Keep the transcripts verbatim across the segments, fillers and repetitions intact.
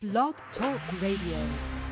Blog Talk Radio.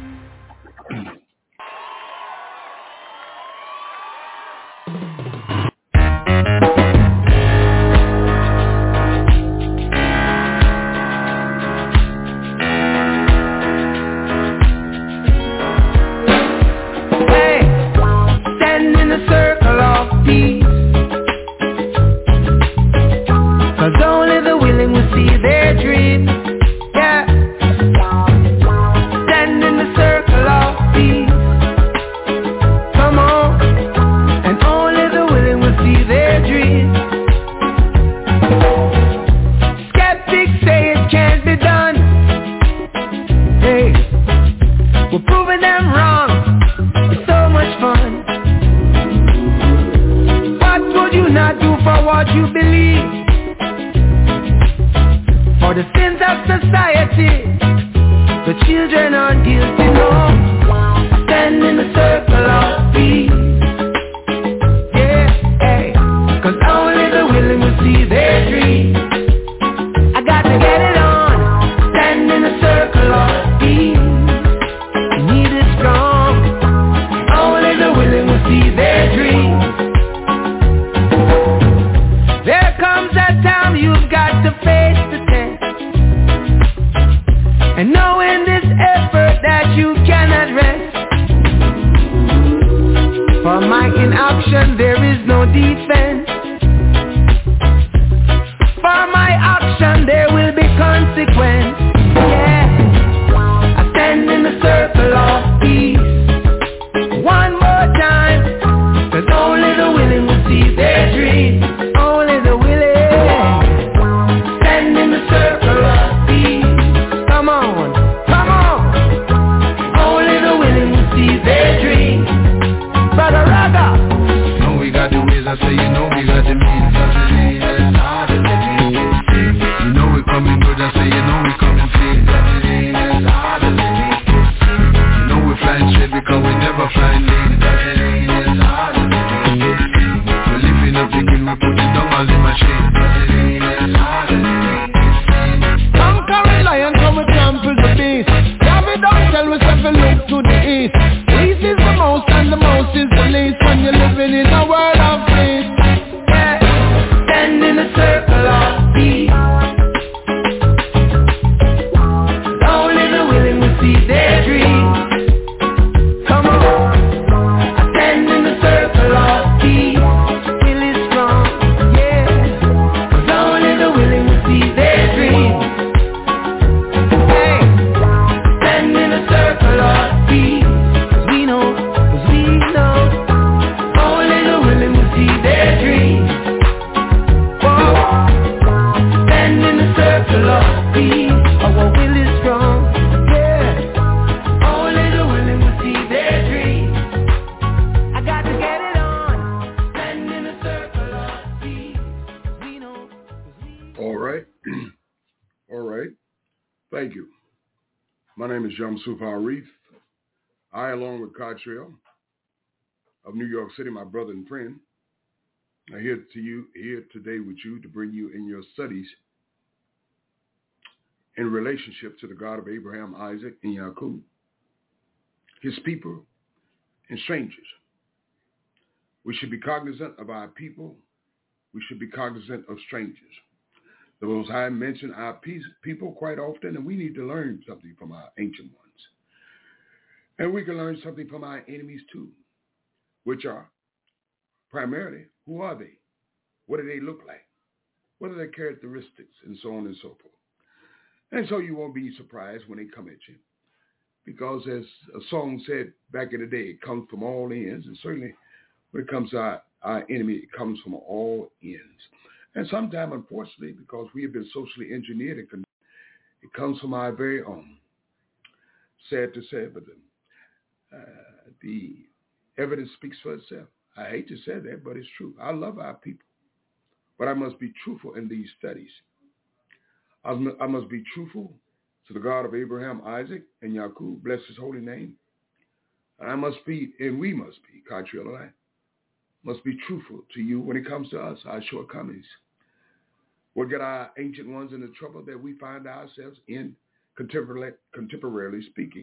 I, along with Cottrell of New York City, my brother and friend, are here to you here today with you to bring you in your studies in relationship to the God of Abraham, Isaac, and Jacob, his people and strangers. We should be cognizant of our people. We should be cognizant of strangers. The Most High mentioned our peace, people quite often, and we need to learn something from our ancient ones. And we can learn something from our enemies too, which are primarily, who are they? What do they look like? What are their characteristics? And so on and so forth. And so you won't be surprised when they come at you. Because as a song said back in the day, it comes from all ends. And certainly when it comes to our, our enemy, it comes from all ends. And sometimes, unfortunately, because we have been socially engineered, it, can, it comes from our very own. Sad to say, but the Uh, the evidence speaks for itself. I hate to say that, but it's true. I love our people, but I must be truthful in these studies. I must, I must be truthful to the God of Abraham, Isaac, and Jacob, bless his holy name. And I must be, and we must be, Cottrell and I, must be truthful to you when it comes to us, our shortcomings. What get our ancient ones into trouble that we find ourselves in contemporarily, contemporarily speaking.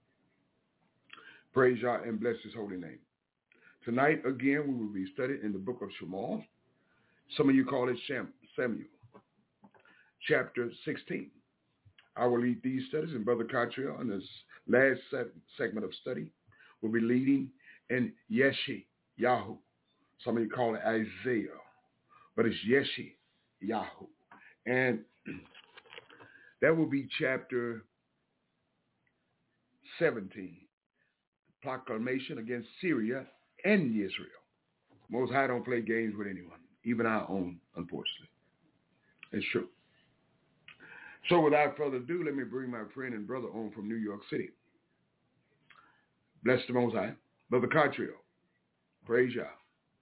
Praise Yah and bless his holy name. Tonight, again, we will be studying in the book of Shmuel. Some of you call it Shem, Samuel, chapter sixteen. I will lead these studies, and Brother Cottrell, in this last se- segment of study, will be leading in Yeshi, Yahu. Some of you call it Isaiah, but it's Yeshi, Yahu. And that will be chapter seventeen, proclamation against Syria and Israel. Most High don't play games with anyone, even our own, unfortunately. It's true. So without further ado, let me bring my friend and brother on from New York City. Bless the Most High. Brother Cottrell. Praise Yah.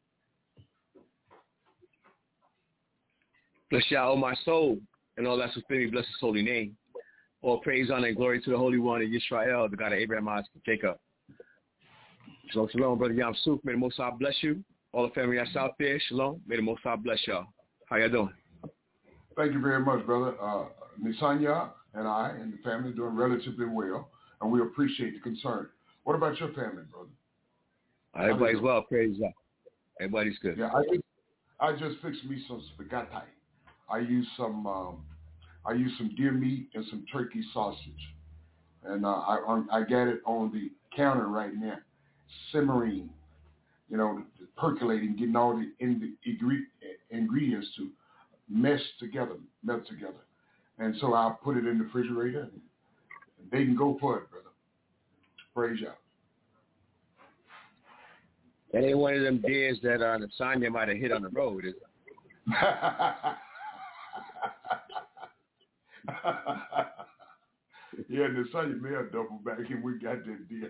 Bless Yah, oh my soul, and all that's within me, bless his holy name. All praise, honor, and glory to the Holy One of Yisrael, the God of Abraham, Isaac, and Jacob. Shalom, shalom, Brother Yam Suf. May the Most High bless you. All the family that's out there, shalom. May the Most High bless y'all. How y'all doing? Thank you very much, brother. Uh, Nisanya and I and the family are doing relatively well, and we appreciate the concern. What about your family, brother? Everybody's well, praise Yah. Everybody's good. Yeah, I just, I just fixed me some spaghetti. I use some, um, I use some deer meat and some turkey sausage, and uh, I, I got it on the counter right now, simmering, you know, percolating, getting all the, in the ingredients to mesh together, melt together. And so I'll put it in the refrigerator, and they can go for it, brother. Praise Yah. That ain't one of them deers that uh, the Sonya might have hit on the road, is it? Yeah, the Sonya may have doubled back, and we got that deal.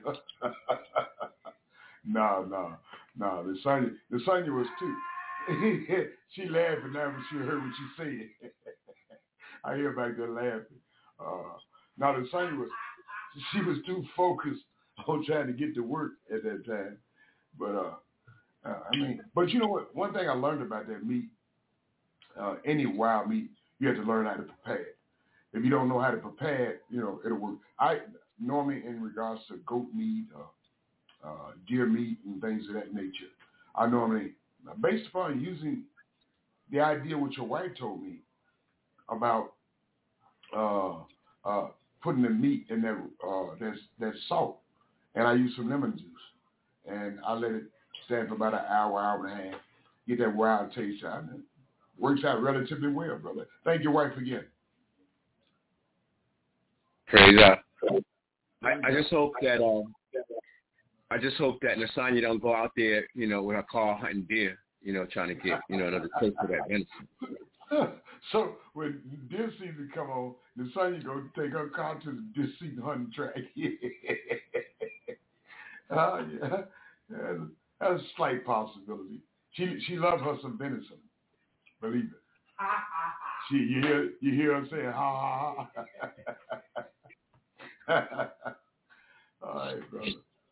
no, no, no. The Sonya, the Sonya was too. She laughing now when she heard what you said. I hear back there laughing. Uh, now the Sonya was, she was too focused on trying to get to work at that time. But uh, uh, I mean, but you know what? One thing I learned about that meat, uh, any wild meat, you have to learn how to prepare it. If you don't know how to prepare it, you know it'll work. I normally, in regards to goat meat, uh, uh, deer meat, and things of that nature, I normally, based upon using the idea what your wife told me about uh, uh, putting the meat in that uh, that that salt, and I use some lemon juice, and I let it stand for about an hour, hour and a half, get that wild taste out, and it works out relatively well, brother. Thank your wife again. Praise God. I, I just hope that uh, I just hope that Nasanya don't go out there, you know, with her car hunting deer, you know, trying to get, you know, another taste of that venison. So when deer season come on, Nasanya go take her car to the deer season hunting track. uh, yeah, that's, that's a slight possibility. She she loves her some venison, believe it. She you hear you hear her saying ha ha ha. All right, brother.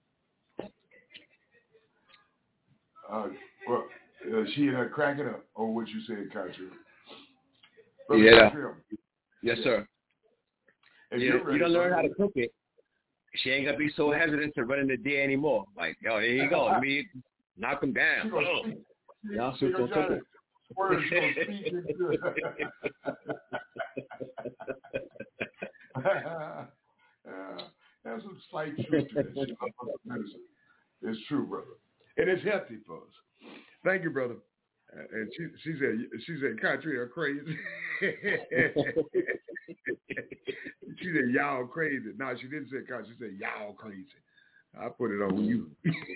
Uh, well, uh, she and her cracking up on what you said, Cottrell. Yeah. Cottrell. Yes, sir. If you, ready, you don't learn brother, how to cook it, she ain't gonna be so hesitant to running the deer anymore. Like, yo, here you go. Let me knock him down. She gonna speak. No, she gonna gonna cook it. Words gonna speak into it. Yeah, there's some slight truth to this. It's true, brother. And it's healthy for us. Thank you, brother. Uh, and she, she said, she said, Cottrell are crazy. She said, y'all crazy. No, she didn't say Cottrell. She said, y'all crazy. I put it on you.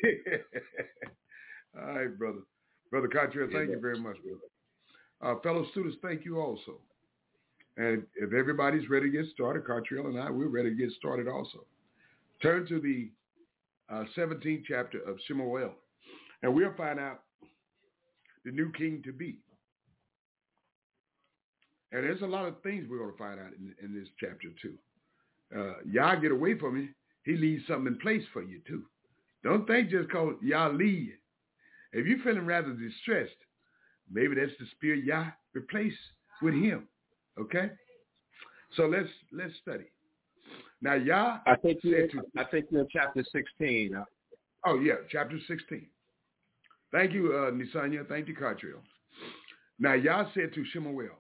All right, brother. Brother Cottrell, thank you very much, brother. Uh, fellow students, thank you also. And if everybody's ready to get started, Cottrell and I, we're ready to get started also. Turn to the uh, seventeenth chapter of Shemuel, and we'll find out the new king to be. And there's a lot of things we're going to find out in, in this chapter too. Uh, y'all get away from me. He leaves something in place for you too. Don't think just because y'all leave. If you're feeling rather distressed, maybe that's the spirit y'all replace with him. Okay? So let's let's study. Now, Yah I think you. said to, I think you're in chapter sixteen. oh, yeah, chapter sixteen. Thank you, uh, Nisanya. Thank you, Cartrill. Now, Yah said to Shemuel,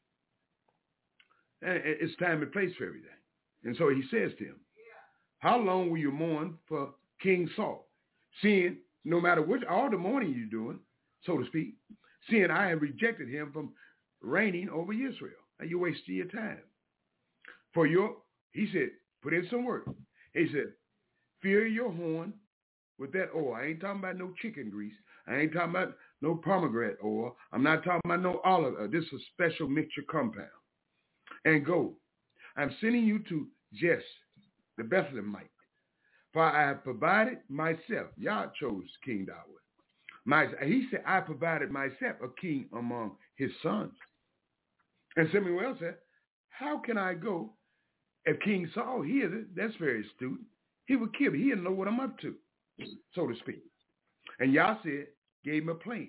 and it's time and place for everything. And so he says to him, how long will you mourn for King Saul? Seeing, no matter which, all the mourning you're doing, so to speak, seeing I have rejected him from reigning over Israel. Now you're wasting your time. For your, he said, put in some work. He said, fill your horn with that oil. I ain't talking about no chicken grease. I ain't talking about no pomegranate oil. I'm not talking about no olive oil. This is a special mixture compound. And go. I'm sending you to Jess, the Bethlehemite. For I have provided myself. Yah chose King David. My, he said, I provided myself a king among his sons. And Samuel said, how can I go? If King Saul hears it, that's very astute. He would kill me. He didn't know what I'm up to, so to speak. And Yah said, gave him a plan.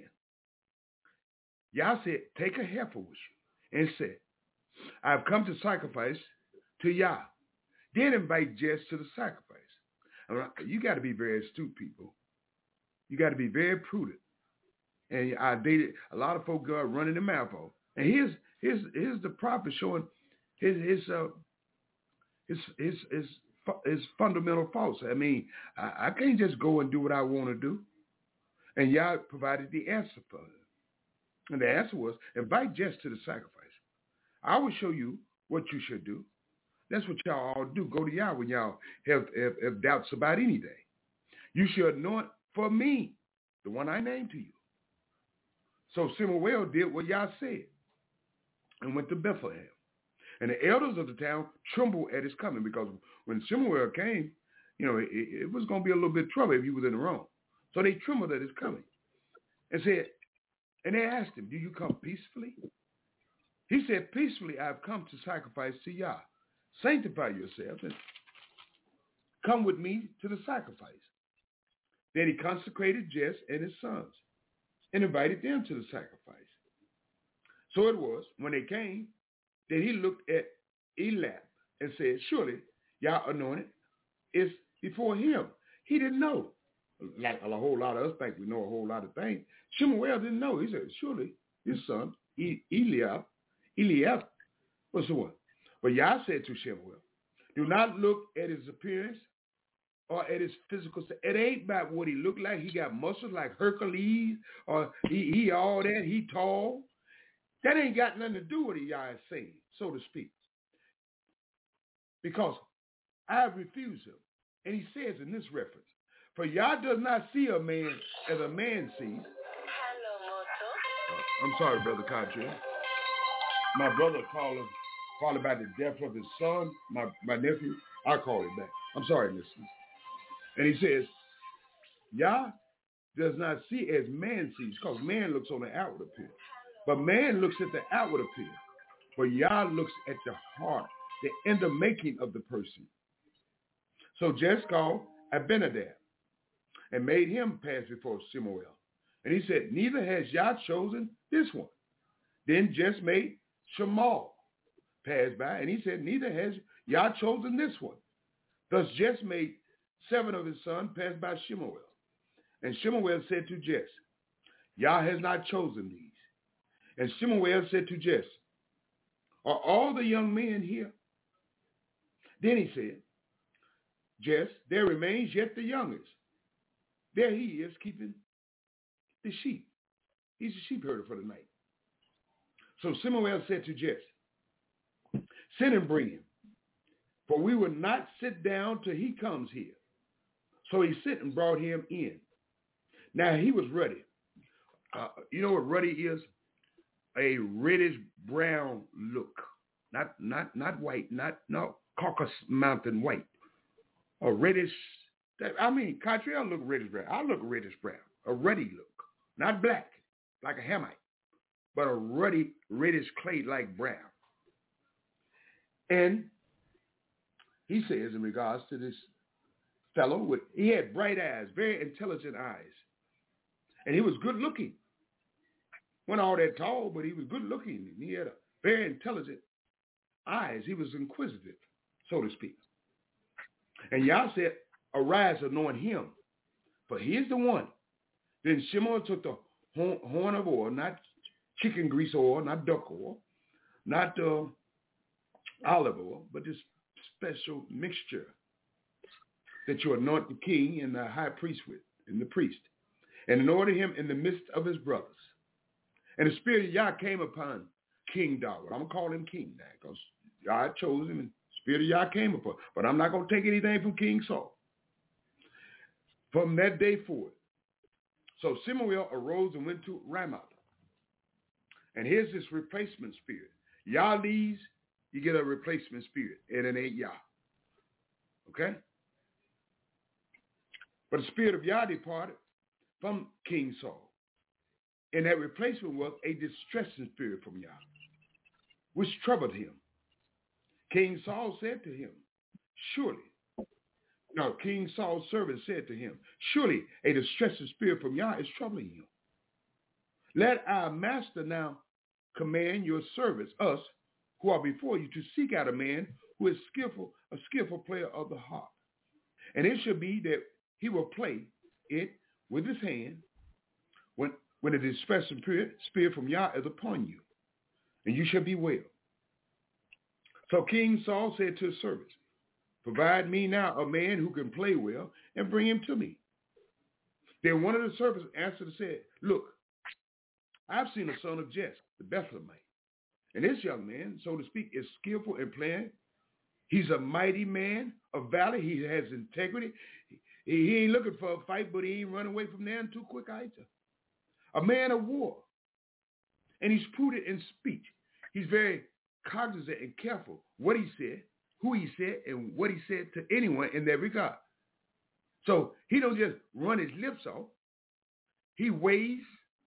Yah said, take a heifer with you. And said, I've come to sacrifice to Yah. Then invite Jess to the sacrifice. You got to be very astute, people. You got to be very prudent. And I dated a lot of folk go running their mouth off. And here's here's here's the prophet showing his his uh his his his, his fundamental faults. I mean, I, I can't just go and do what I want to do. And Yah provided the answer for him. And the answer was, invite Jess to the sacrifice. I will show you what you should do. That's what y'all all do. Go to Yah when y'all have, have, have doubts about anything. You should anoint for me, the one I named to you. So Samuel did what Yah said and went to Bethlehem. And the elders of the town trembled at his coming, because when Samuel came, you know, it, it was going to be a little bit of trouble if he was in the wrong. So they trembled at his coming and said, and they asked him, do you come peacefully? He said, peacefully I've come to sacrifice to Yah. Sanctify yourselves and come with me to the sacrifice. Then he consecrated Jess and his sons and invited them to the sacrifice. So it was, when they came, that he looked at Eliab and said, surely Yah anointed is before him. He didn't know. Like a whole lot of us think we know a whole lot of things. Shemuel didn't know. He said, surely his son, Eliab, Eliab was the one. But Yah said to Shemuel, do not look at his appearance or at his physical state. It ain't about what he looked like. He got muscles like Hercules, or he, he all that, he tall. That ain't got nothing to do with what Yah is saying, so to speak. Because I have refused him. And he says in this reference, for Yah does not see a man as a man sees. Uh, I'm sorry, Brother Kadri. My brother called him. Call about the death of his son, my, my nephew. I call him back. I'm sorry, listeners. And he says, Yah does not see as man sees, because man looks on the outward appearance. But man looks at the outward appearance. But Yah looks at the heart, the inner making of the person. So Jess called Abinadab and made him pass before Shemuel. And he said, neither has Yah chosen this one. Then Jess made Shemuel passed by, and he said, neither has Yah chosen this one. Thus Jess made seven of his sons pass by Shemuel. And Shemuel said to Jess, Yah has not chosen these. And Shemuel said to Jess, are all the young men here? Then he said, Jess, there remains yet the youngest. There he is keeping the sheep. He's a sheep herder for the night. So Shemuel said to Jess, send and bring him, for we will not sit down till he comes here. So he sent and brought him in. Now he was ruddy. Uh, you know what ruddy is? A reddish brown look. Not not not white, not no Caucasus Mountain white. A reddish, I mean, Cottrell look reddish brown. I look reddish brown. A ruddy look. Not black, like a Hamite, but a ruddy, reddish clay-like brown. And he says in regards to this fellow, with he had bright eyes, very intelligent eyes. And he was good looking. Wasn't all that tall, but he was good looking. He had a very intelligent eyes. He was inquisitive, so to speak. And Yah said, arise, anoint him, for he is the one. Then Shimon took the horn, horn of oil, not chicken grease oil, not duck oil, not uh, olive oil, but this special mixture that you anoint the king and the high priest with, and the priest, and anointed him in the midst of his brothers. And the spirit of Yah came upon King David. I'm going to call him king now because Yah chose him and the spirit of Yah came upon him. But I'm not going to take anything from King Saul. From that day forward. So Samuel arose and went to Ramoth. And here's this replacement spirit. Yah leaves, you get a replacement spirit, and it ain't Yah. Okay? But the spirit of Yah departed from King Saul. And that replacement was a distressing spirit from Yah, which troubled him. King Saul said to him, surely, no, King Saul's servant said to him, surely a distressing spirit from Yah is troubling you. Let our master now command your servants, us, who are before you, to seek out a man who is skillful, a skillful player of the harp. And it shall be that he will play it with his hand when, when a distressing spirit, spirit from Yah is upon you, and you shall be well. So King Saul said to his servants, provide me now a man who can play well and bring him to me. Then one of the servants answered and said, look, I've seen a son of Jesse, the Bethlehemite. And this young man, so to speak, is skillful in playing. He's a mighty man of valor. He has integrity. He, he ain't looking for a fight, but he ain't running away from there too quick either. A man of war. And he's prudent in speech. He's very cognizant and careful what he said, who he said, and what he said to anyone in that regard. So he don't just run his lips off. He weighs,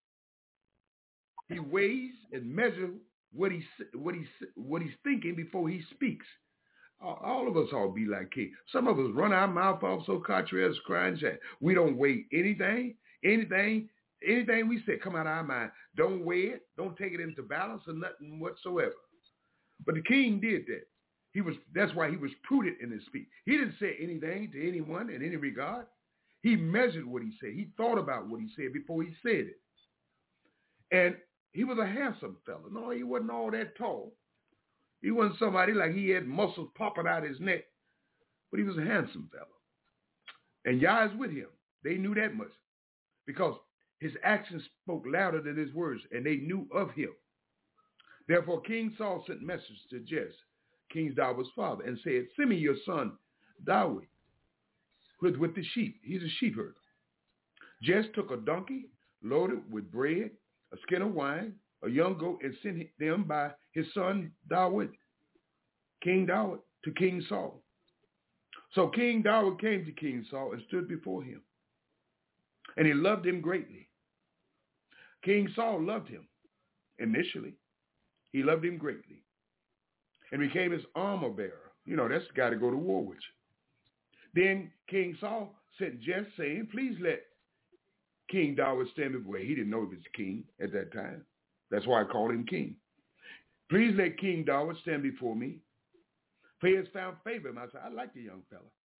he weighs and measures what he what he what he's thinking before he speaks. All of us all be like King. Some of us run our mouth off so contrary as crying chat. We don't weigh anything, anything, anything we say come out of our mind. Don't weigh it. Don't take it into balance or nothing whatsoever. But the king did that. He was. That's why he was prudent in his speech. He didn't say anything to anyone in any regard. He measured what he said. He thought about what he said before he said it. And he was a handsome fellow. No, he wasn't all that tall. He wasn't somebody like he had muscles popping out his neck, but he was a handsome fellow. And Yah is with him. They knew that much because his actions spoke louder than his words, and they knew of him. Therefore, King Saul sent message to Jesse, King David's father, and said, send me your son, David, with, with the sheep. He's a sheep herder. Jesse took a donkey loaded with bread, a skin of wine, a young goat, and sent them by his son David, King David, to King Saul. So King David came to King Saul and stood before him. And he loved him greatly. King Saul loved him initially. He loved him greatly and became his armor bearer. You know, that's the guy to go to war with you. Then King Saul sent Jesse saying, please let King David stand before. He didn't know he was king at that time. That's why I called him king. Please let King David stand before me, for he has found favor in my sight. I like the young fella.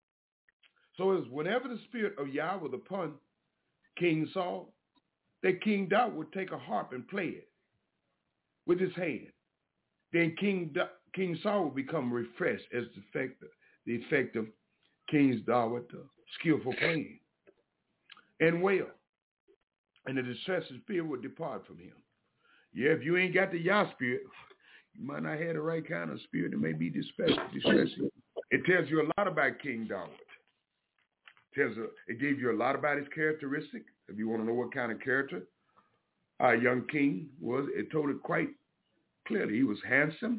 So it was whenever the spirit of Yah was upon King Saul, that King David would take a harp and play it with his hand. Then King da- King Saul would become refreshed as the effect, the effect of King David, uh, skillful playing, and well. And the distressing spirit would depart from him. Yeah, if you ain't got the Yah spirit, you might not have the right kind of spirit. It may be distressing. It tells you a lot about King David. It, tells a, it gave you a lot about his characteristic. If you want to know what kind of character our young king was, it told it quite clearly. He was handsome.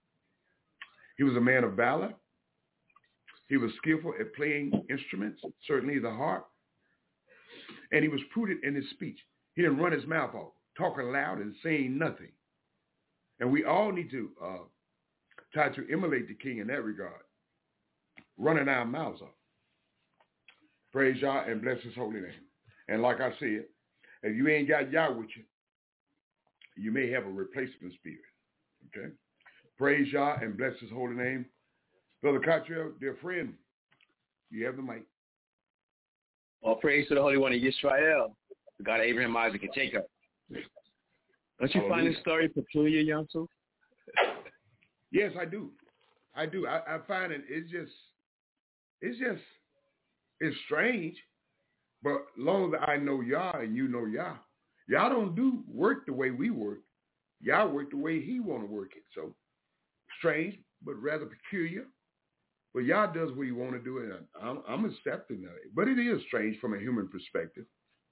He was a man of valor. He was skillful at playing instruments, certainly the harp. And he was prudent in his speech. He didn't run his mouth off, talking loud and saying nothing. And we all need to uh, try to emulate the king in that regard, running our mouths off. Praise Yah and bless his holy name. And like I said, if you ain't got Yah with you, you may have a replacement spirit. Okay? Praise Yah and bless his holy name. Brother Cottrell, dear friend, you have the mic. All praise to the Holy One of Yisrael, the God of Abraham, Isaac, and Jacob. Don't you Hallelujah. find this story peculiar, Yamsu? Yes, I do. I do. I, I find it, it's just, it's just, it's strange, but long as I know Yah and you know Yah, Yah don't do work the way we work. Yah work the way he want to work it. So strange, but rather peculiar. But Yah does what he want to do, and I'm, I'm accepting of it. But it is strange from a human perspective.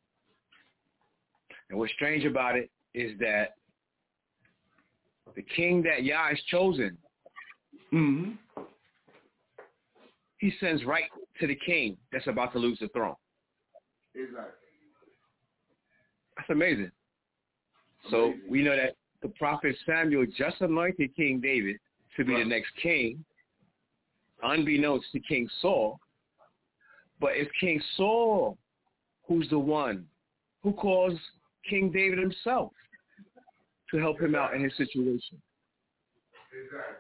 And what's strange about it is that the king that Yah has chosen, Mm-hmm. he sends right to the king that's about to lose the throne. Exactly. That's amazing. So we know that the prophet Samuel just anointed King David to be right. the next king, unbeknownst to King Saul. But it's King Saul who's the one who calls King David himself to help him out in his situation. Exactly.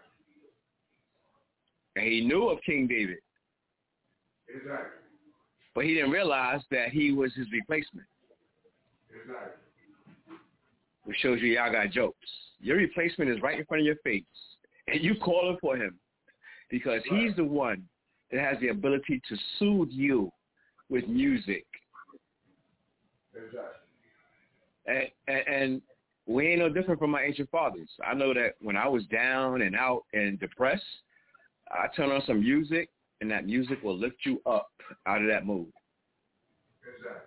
And he knew of King David. Exactly. But he didn't realize that he was his replacement. Exactly. Which shows you y'all got jokes. Your replacement is right in front of your face, and you calling for him because right. he's the one that has the ability to soothe you with music. Exactly. And, and, and we ain't no different from my ancient fathers. I know that when I was down and out and depressed, I turn on some music, and that music will lift you up out of that mood. Exactly.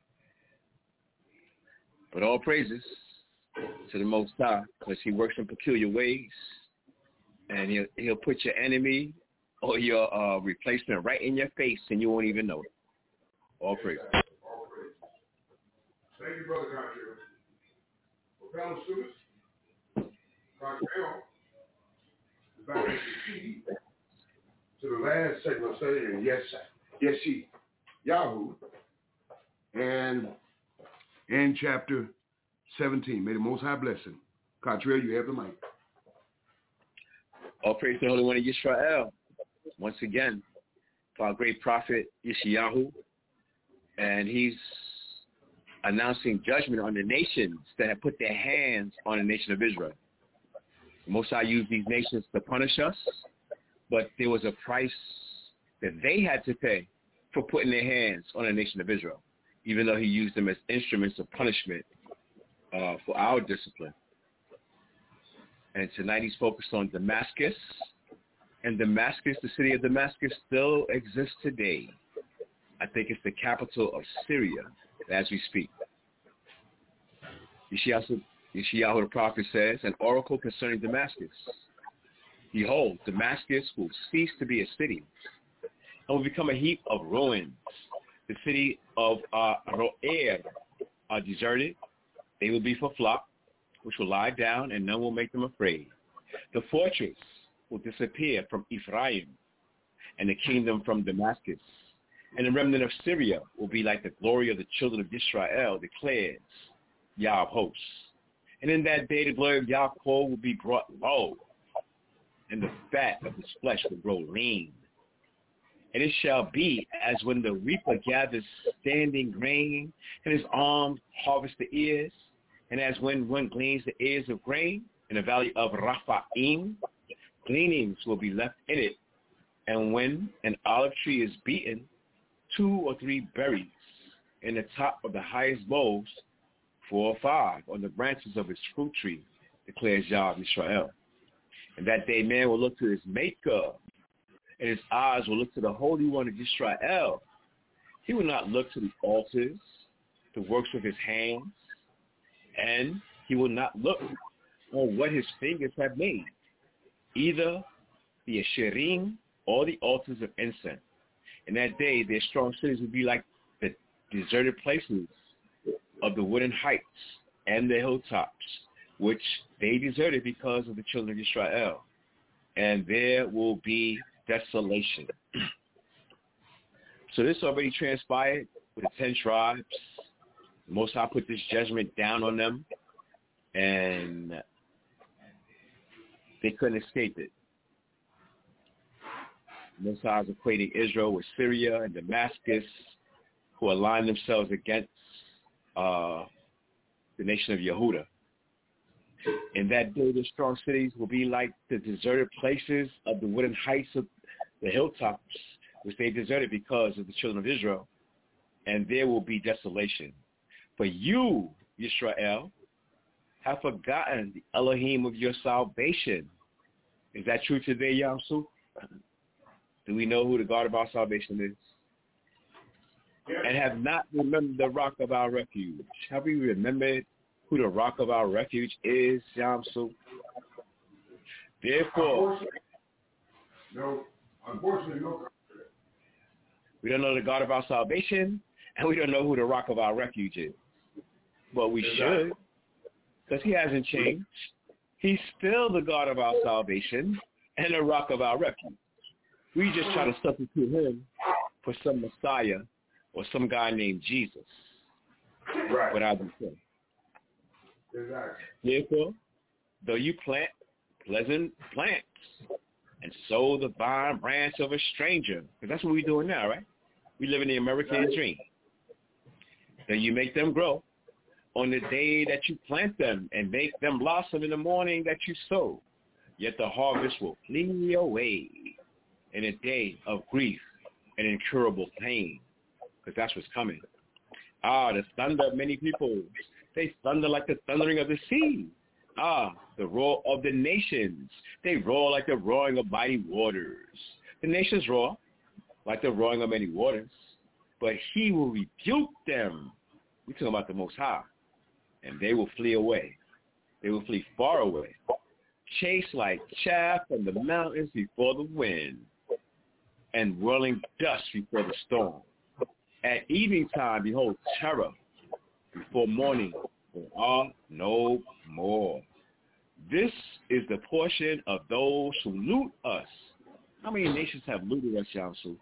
But all praises to the Most High, because he works in peculiar ways, and he'll, he'll put your enemy or your uh, replacement right in your face, and you won't even know it. All praises. All praises. Thank you, Brother Garfield. Well, fellow students, Garfield is back to see to the last segment of study, and yes, yes, he, Yahoo, and in chapter seventeen. May the Most High bless him. Cottrell, you have the mic. All praise to the Holy One of Yisrael. Once again, for our great prophet Yeshayahu, and he's announcing judgment on the nations that have put their hands on the nation of Israel. The Most High used these nations to punish us, but there was a price that they had to pay for putting their hands on the nation of Israel, even though he used them as instruments of punishment uh, for our discipline. And tonight he's focused on Damascus. And Damascus, the city of Damascus, still exists today. I think it's the capital of Syria as we speak. Yeshayahu, Yeshayahu the prophet says, an oracle concerning Damascus. Behold, Damascus will cease to be a city and will become a heap of ruins. The city of uh, Ro'er are deserted. They will be for flock, which will lie down, and none will make them afraid. The fortress will disappear from Ephraim, and the kingdom from Damascus. And the remnant of Syria will be like the glory of the children of Israel, declares Yah of hosts. And in that day the glory of Yaakov will be brought low, and the fat of his flesh will grow lean. And it shall be as when the reaper gathers standing grain, and his arm harvests the ears, and as when one gleans the ears of grain in the valley of Raphaim, gleanings will be left in it. And when an olive tree is beaten, two or three berries in the top of the highest boughs, four or five on the branches of his fruit tree, declares Yah of Israel. And that day man will look to his maker, and his eyes will look to the Holy One of Israel. He will not look to the altars, the works of his hands, and he will not look on what his fingers have made, either the Asherim or the altars of incense. In that day, their strong cities will be like the deserted places of the wooden heights and the hilltops, which they deserted because of the children of Israel. And there will be desolation. So this already transpired with the ten tribes. The Most High put this judgment down on them, and they couldn't escape it. Most High is equating Israel with Syria and Damascus, who align themselves against uh, the nation of Yehuda. In that day, the strong cities will be like the deserted places of the wooden heights of the hilltops, which they deserted because of the children of Israel, and there will be desolation. But you, Yisrael, have forgotten the Elohim of your salvation. Is that true today, Yamsu? Do we know who the God of our salvation is? Yes. And have not remembered the rock of our refuge. Have we remembered who the rock of our refuge is, Yamsu? Therefore, no, unfortunately, no. We don't know the God of our salvation, and we don't know who the rock of our refuge is. But we exactly. should, because he hasn't changed. He's still the God of our salvation and the rock of our refuge. We just try to substitute him for some Messiah or some guy named Jesus. Right. Without the sin. Exactly. Therefore, though you plant pleasant plants and sow the vine branch of a stranger, because that's what we're doing now, right? We live in the American right. dream. Though you make them grow on the day that you plant them and make them blossom in the morning that you sow, yet the harvest will flee away in a day of grief and incurable pain, because that's what's coming. Ah, the thunder of many peoples. They thunder like the thundering of the sea. Ah, the roar of the nations. They roar like the roaring of mighty waters. The nations roar like the roaring of many waters, but he will rebuke them. We're talking about the Most High. And they will flee away. They will flee far away. Chased like chaff from the mountains before the wind, and whirling dust before the storm. At evening time, behold, terror. Before morning, there are no more. This is the portion of those who loot us. How many nations have looted us, Yamsu?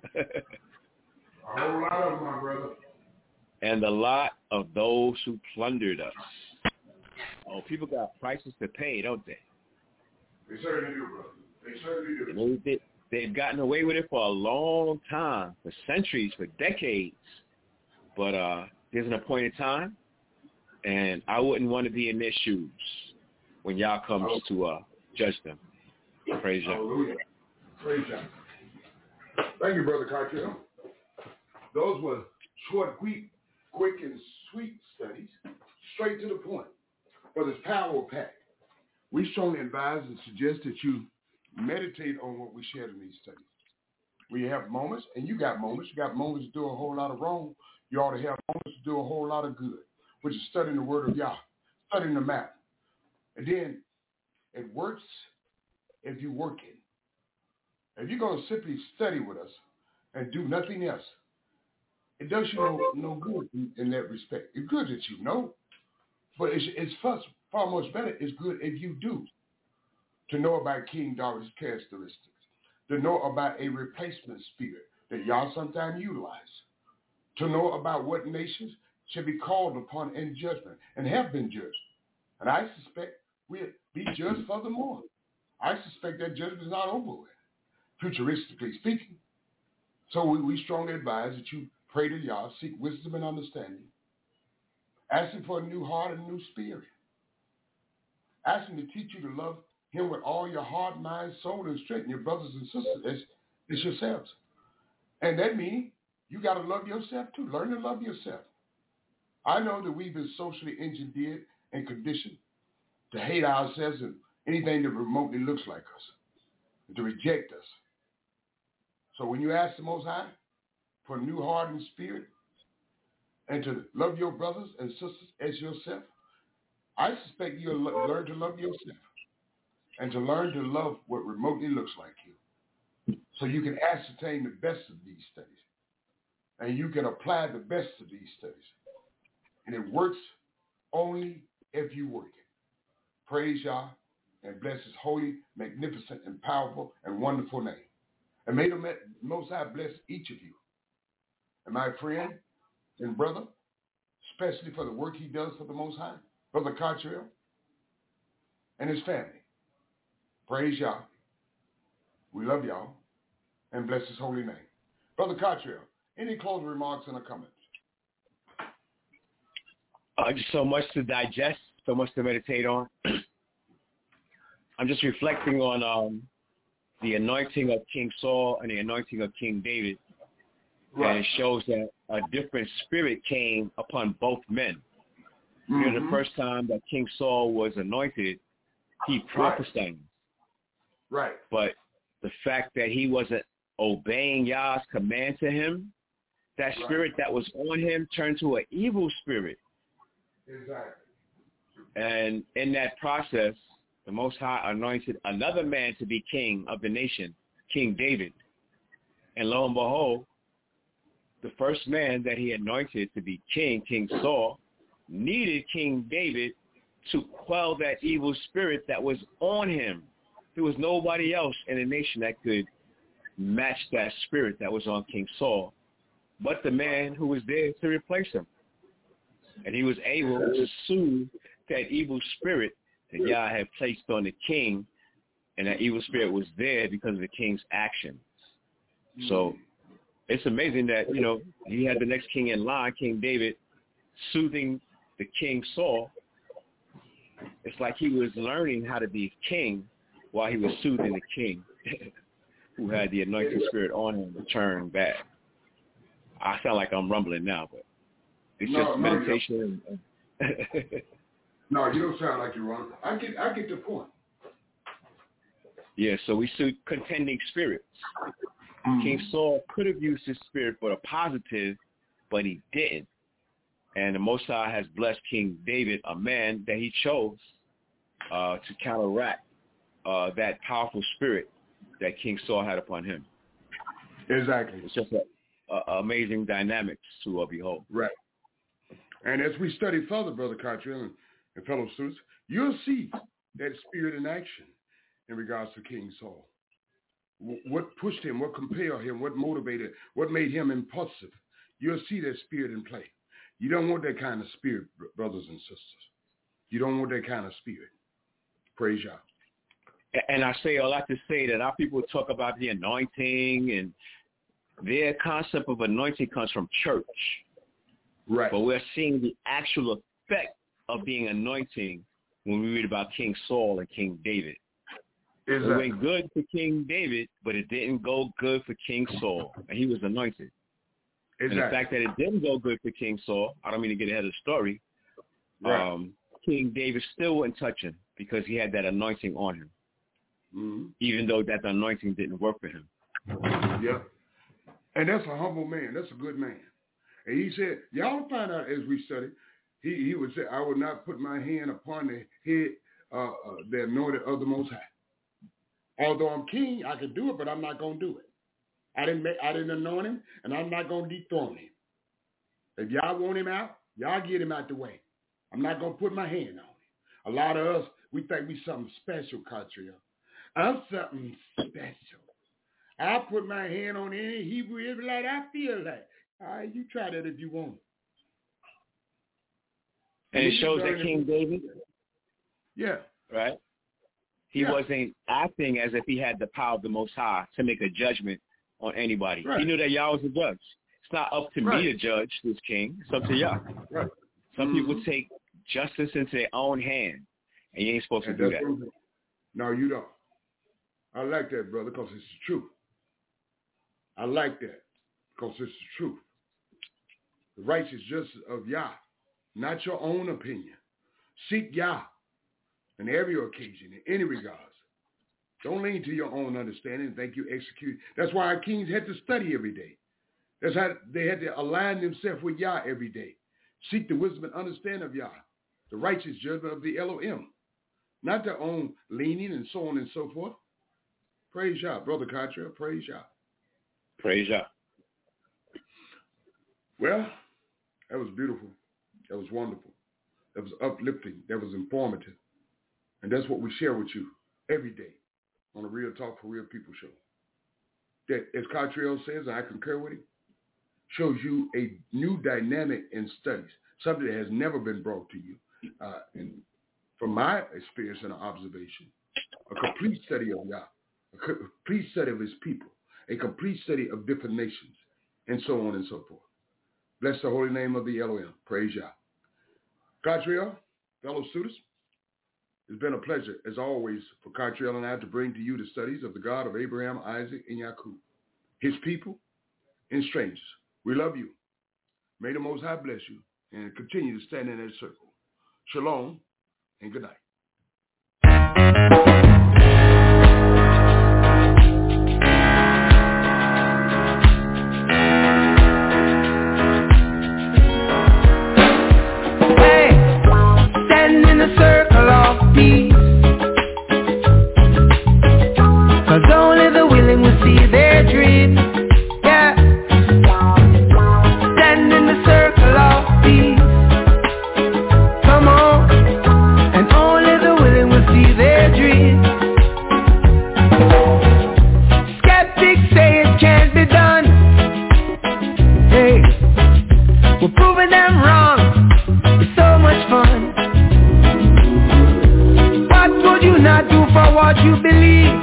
A whole lot of them, my brother. And the lot of those who plundered us. Oh, people got prices to pay, don't they? They certainly do, brother. They certainly do. And they, they've gotten away with it for a long time, for centuries, for decades. But uh, there's an appointed time, and I wouldn't want to be in their shoes when y'all comes oh. to uh, judge them. Praise God. Hallelujah. Praise God. Thank you, Brother Cartel. Those were short, quick, quick and sweet studies, straight to the point. Brothers, power packed. We strongly advise and suggest that you meditate on what we shared in these studies. We have moments, and you got moments. You got moments to do a whole lot of wrong. You ought to have moments to do a whole lot of good, which is studying the Word of Yah, studying the map. And then it works if you work it. If you're going to simply study with us and do nothing else, it does you no, no good in, in that respect. It's good that you know, but it's, it's far, far much better. It's good if you do, to know about King David's characteristics, to know about a replacement spirit that y'all sometimes utilize, to know about what nations should be called upon in judgment and have been judged. And I suspect we'll be judged furthermore. I suspect that judgment is not over with, futuristically speaking. So we, we strongly advise that you pray to Yah, seek wisdom and understanding. Ask him for a new heart and a new spirit. Ask him to teach you to love him with all your heart, mind, soul, and strength, and your brothers and sisters as, as yourselves. And that means you got to love yourself too. Learn to love yourself. I know that we've been socially engineered and conditioned to hate ourselves and anything that remotely looks like us, and to reject us. So when you ask the Most High for a new heart and spirit, and to love your brothers and sisters as yourself, I suspect you'll lo- learn to love yourself and to learn to love what remotely looks like you, so you can ascertain the best of these studies, and you can apply the best of these studies. And it works only if you work it. Praise Yah and bless his holy, magnificent, and powerful and wonderful name. And may the Most High bless each of you. And my friend and brother, especially for the work he does for the Most High, Brother Cottrell and his family. Praise Yah. We love y'all. and bless his holy name. Brother Cottrell, any closing remarks and comments? Uh, just so much to digest, so much to meditate on. I'm just reflecting on um, the anointing of King Saul and the anointing of King David. Right. And it shows that a different spirit came upon both men. Mm-hmm. You know, the first time that King Saul was anointed, he prophesied. Right. right. But the fact that he wasn't obeying Yah's command to him, that spirit right. that was on him turned to an evil spirit. Exactly. And in that process, the Most High anointed another man to be king of the nation, King David. And lo and behold, the first man that he anointed to be king, King Saul, needed King David to quell that evil spirit that was on him. There was nobody else in the nation that could match that spirit that was on King Saul, but the man who was there to replace him. And he was able to soothe that evil spirit that Yah had placed on the king, and that evil spirit was there because of the king's actions. So it's amazing that, you know, he had the next king in line, King David, soothing the King Saul. It's like he was learning how to be king while he was soothing the king who had the anointing spirit on him to turn back. I sound like I'm rumbling now, but it's no, just no, meditation. No, you don't sound like you're rumbling. I get, I get the point. Yeah, so we see contending spirits. Mm-hmm. King Saul could have used his spirit for the positive, but he didn't. And the Most High has blessed King David, a man that he chose uh, to counteract uh, that powerful spirit that King Saul had upon him. Exactly. It's just an amazing dynamics to uh, behold. Right. And as we study further, Brother Cottrell and, and fellow students, you'll see that spirit in action in regards to King Saul. W- what pushed him, what compelled him, what motivated, what made him impulsive. You'll see that spirit in play. You don't want that kind of spirit, brothers and sisters. You don't want that kind of spirit. Praise Yah. And I say all that to say that our people talk about the anointing, and their concept of anointing comes from church. Right. But we're seeing the actual effect of being anointing when we read about King Saul and King David. Exactly. It went good for King David, but it didn't go good for King Saul, and he was anointed. Exactly. And the fact that it didn't go good for King Saul, I don't mean to get ahead of the story, right. um, King David still wouldn't touch him because he had that anointing on him, mm-hmm. even though that anointing didn't work for him. Yeah. And that's a humble man. That's a good man. And he said, y'all find out as we study, he, he would say, I will not put my hand upon the head, uh, uh, the anointed of the Most High. Although I'm king, I can do it, but I'm not going to do it. I didn't make, I didn't anoint him, and I'm not going to dethrone him. If y'all want him out, y'all get him out the way. I'm not going to put my hand on him. A lot of us, we think we something special, Cottrell. I'm something special. I put my hand on any Hebrew Israelite I feel like. All right, you try that if you want. And it shows that King David, yeah, right? He yeah. wasn't acting as if he had the power of the Most High to make a judgment on anybody. Right. He knew that Yah was a judge. It's not up to right. me to judge this king. It's up to Yah. Right. Some mm-hmm. people take justice into their own hand, and you ain't supposed and to do that. True. No, you don't. I like that, brother, because it's the truth. I like that because it's the truth. The righteous justice of Yah, not your own opinion. Seek Yah in every occasion, in any regards. Don't lean to your own understanding and think you execute. That's why our kings had to study every day. That's how they had to align themselves with Yah every day. Seek the wisdom and understanding of Yah, the righteous judgment of the Elohim, not their own leaning and so on and so forth. Praise Yah, Brother Cottrell. Praise Yah. Praise Yah. Well, that was beautiful. That was wonderful. That was uplifting. That was informative. And that's what we share with you every day on the Real Talk for Real People show. That, as Cottrell says, and I concur with him, shows you a new dynamic in studies, something that has never been brought to you. Uh, and from my experience and observation, a complete study of Yah, a complete study of his people, a complete study of different nations, and so on and so forth. Bless the holy name of the Elohim. Praise Yah. Catriel, fellow students, it's been a pleasure, as always, for Catriel and I to bring to you the studies of the God of Abraham, Isaac, and Jacob, his people and strangers. We love you. May the Most High bless you and continue to stand in that circle. Shalom and good night. A circle of peace, 'cause only the willing will see their dreams. Yeah, stand in the circle of peace. Come on, and only the willing will see their dreams. Skeptics say it can't be done. Hey, we're proving them wrong. It's so much fun. Not do for what you believe,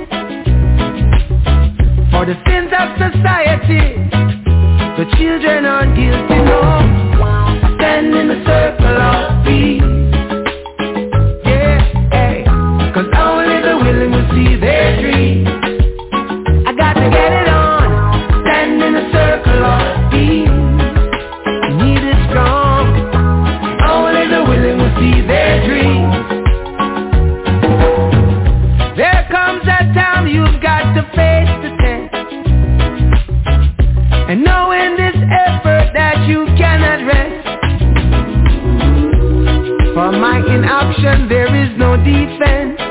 for the sins of society, the children are guilty. No, stand in the circle of peace. Yeah, hey, 'cause only the willing will see their dreams. I got to get it on. Stand in the circle of peace. Need it strong. Only the willing will see their dreams. There comes a time you've got to face the test, and know in this effort that you cannot rest. For my inaction there is no defense.